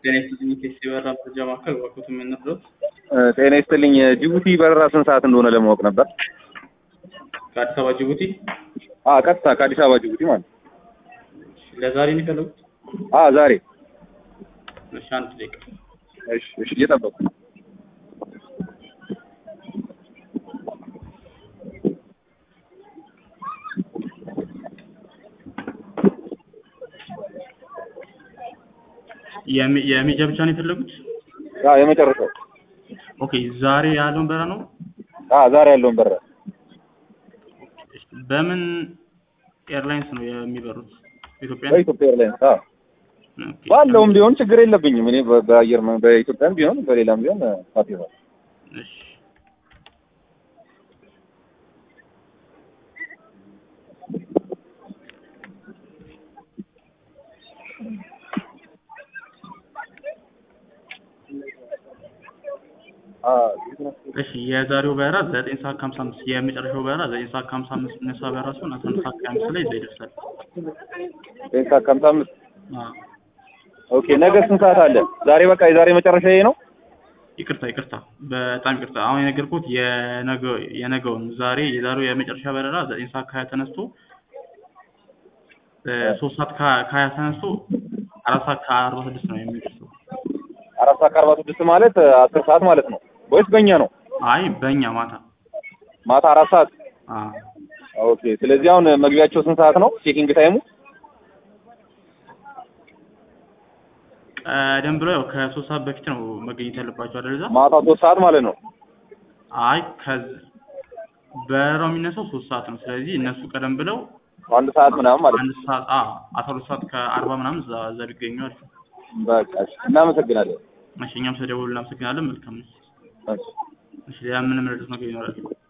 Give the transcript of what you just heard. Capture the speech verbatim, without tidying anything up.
ጤና ይስጥልኝ ከሲበራ መረጃ ማዕከል ወቅቱ ምን ነበር? ጤና ይስጥልኝ ጅቡቲ በረራ ስንት ሰዓት እንደሆነ ለማወቅ ነበር። ከአዲስ አበባ ጅቡቲ? አዎ ቀጥታ ከአዲስ አበባ ጅቡቲ ማለት ነው። ለዛሬ ነው የፈለጉት? አዎ ዛሬ። እሺ አንድ ደቂቃ። እሺ እሺ እየጠበቁ ነው። የሚ የሚጃ ብቻ ነው የፈለጉት? አዎ የመጨረሻው። ኦኬ ዛሬ ያለውን በረራ ነው? አዎ ዛሬ ያለውን በረራ። በምን ኤርላይንስ ነው የሚበሩት? ኢትዮጵያ? በኢትዮጵያ ኤርላይንስ። አዎ ባለውም ቢሆን ችግር የለብኝም። እኔ በአየር በኢትዮጵያም ቢሆን በሌላም ቢሆን አጥይባ። እሺ እሺ የዛሬው በረራ ዘጠኝ ሰዓት ከሀምሳ አምስት የመጨረሻው በረራ ዘጠኝ ሰዓት ከሀምሳ አምስት ነሳ በረራ ሲሆን አስራ አንድ ሰዓት ከአምስት ላይ እዛ ይደርሳል። ዘጠኝ ሰዓት ከሀምሳ አምስት አዎ ኦኬ። ነገ ስንት ሰዓት አለ? ዛሬ በቃ የዛሬ መጨረሻ ይሄ ነው? ይቅርታ ይቅርታ በጣም ይቅርታ። አሁን የነገርኩት የነገው የነገውን ዛሬ የዛሬው የመጨረሻ በረራ ዘጠኝ ሰዓት ከሀያ ተነስቶ ሶስት ሰዓት ከሀያ ተነስቶ አራት ሰዓት ከአርባ ስድስት ነው የሚደርሰው። አራት ሰዓት ከአርባ ስድስት ማለት አስር ሰዓት ማለት ነው ወይስ በእኛ ነው? አይ በእኛ ማታ ማታ አራት ሰዓት። አዎ ኦኬ። ስለዚህ አሁን መግቢያቸው ስንት ሰዓት ነው? ቼኪንግ ታይሙ ቀደም ብሎ ያው ከሶስት ሰዓት በፊት ነው መገኘት ያለባቸው አይደል? እዛ ማታ ሶስት ሰዓት ማለት ነው። አይ ከዚ በረራው የሚነሳው ሶስት ሰዓት ነው። ስለዚህ እነሱ ቀደም ብለው አንድ ሰዓት ምናምን ማለት ነው። አንድ ሰዓት አዎ አስራ ሁለት ሰዓት ከአርባ ምናምን እዛ እዛ ቢገኙ አሉ። በቃ እሺ እናመሰግናለን። እሺ እኛም ስለደወሉ እናመሰግናለን። መልካም ነው። እሺ እሺ ሌላ ምንም ረዳት ነገር ይኖራል?